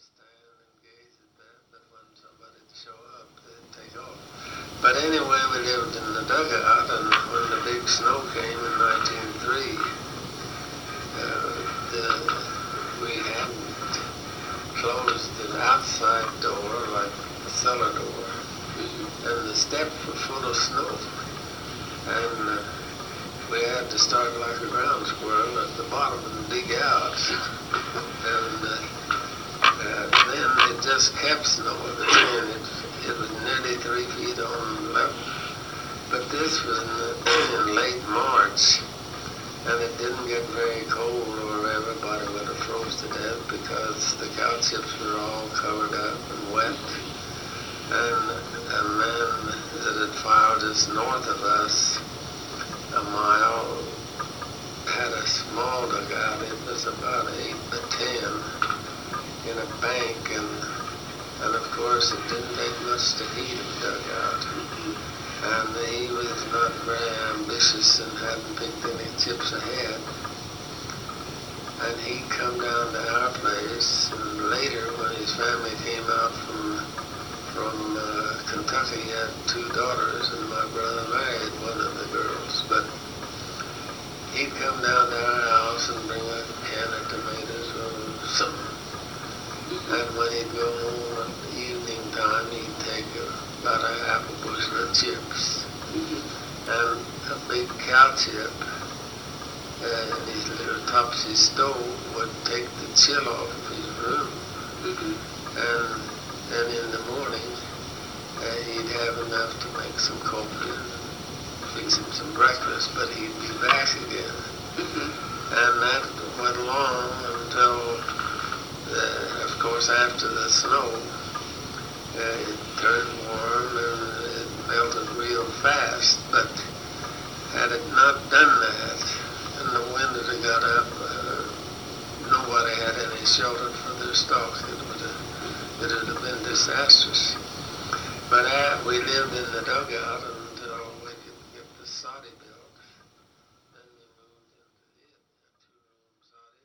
stand and gaze at that, but when somebody'd show up, they'd take off. But anyway, we lived in the dugout, and when the big snow came in 1903, we hadn't closed the outside door like the cellar door, and the steps were full of snow. And we had to start like a ground squirrel at the bottom and dig out. And then it just kept snowing. It was nearly 3 feet on level. But this was in late March, and it didn't get very cold or everybody would have froze to death because the cow chips were all covered up and wet. And a man that had fired us north of us a mile had a small dugout. It was about 8 by 10 in a bank, and of course it didn't take much to heat a dugout. And he was not very ambitious and hadn't picked any chips ahead. And he'd come down to our place, and later when his family came out from Kentucky, he had 2 daughters, and my brother married one of the girls. But he'd come down to our house and bring a can of tomatoes or something. And when he'd go home at evening time, he'd take about a half a bushel of chips. And a big cow chip in his little topsy stove would take the chill off of his room. And then in the morning, he'd have enough to make some coffee and fix him some breakfast, but he'd be back again. And that went along until, of course, after the snow, it turned warm and it melted real fast. But had it not done that, and the wind had got up, nobody had any shelter for their stock. It would have been disastrous. But we lived in the dugout, and